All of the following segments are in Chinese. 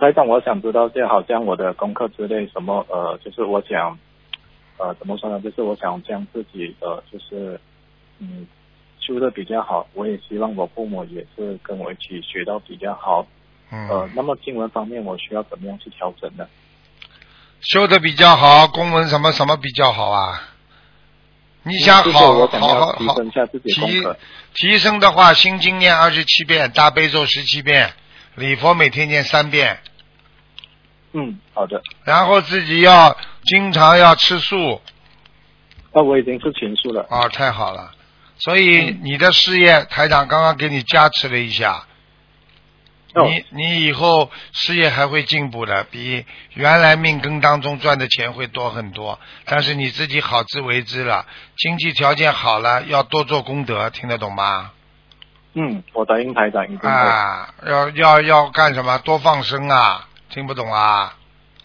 台长，我想知道，就好像我的功课之类什么，就是我想，怎么说呢？就是我想将自己就是修的比较好，我也希望我父母也是跟我一起学到比较好。那么经文方面，我需要怎么样去调整呢？ 修的比较好，公文什么什么比较好啊？你想好提升一下自己功课。 提升的话，心经念27遍，大悲咒17遍，礼佛每天念3遍。 好的。 然后自己要经常要吃素。 我已经是全素了。 太好了。所以你的事业，台长刚刚给你加持了一下。你以后事业还会进步的，比原来命根当中赚的钱会多很多。但是你自己好自为之了，经济条件好了，要多做功德，听得懂吗？ 我答应台长一定会。 要干什么？多放生啊！听不懂啊？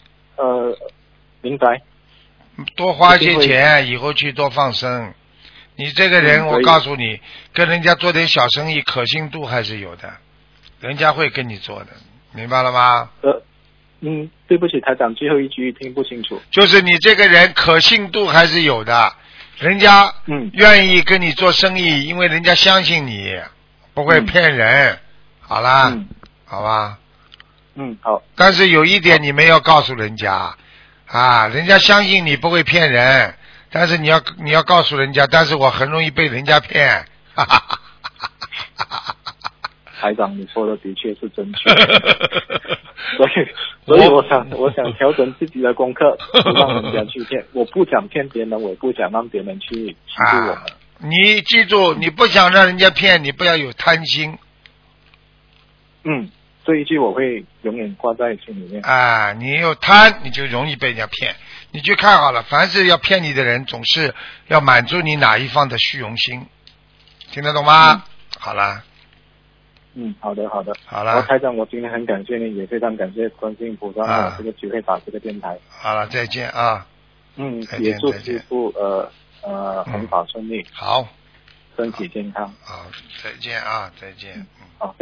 明白。 多花些钱，以后去多放生。你这个人，我告诉你，跟人家做点小生意，可信度还是有的。人家会跟你做的，明白了吗？ 对不起，台长，最后一句听不清楚。 就是你这个人可信度还是有的，人家愿意跟你做生意，因为人家相信你，不会骗人。好啦，好吧。 好。 但是有一点你没有告诉人家人家相信你不会骗人，但是你要告诉人家，但是我很容易被人家骗。哈哈哈哈哈。 台长，你说的的确是正确的。所以我想调整自己的功课，不让人家去骗。我不想骗别人，我也不想让别人去欺负我们。 你记住，你不想让人家骗，你不要有贪心。 这一句我会永远挂在心里面。 你有贪，你就容易被人家骗。你去看好了，凡是要骗你的人，总是要满足你哪一方的虚荣心，听得懂吗？好了。 好的。 好了， 台长，我今天很感谢你，也非常感谢观世音菩萨让我这个机会打这个电台。 好了，再见啊。 也祝师父弘法顺利。 好， 身体健康。 好，再见啊，再见。 好。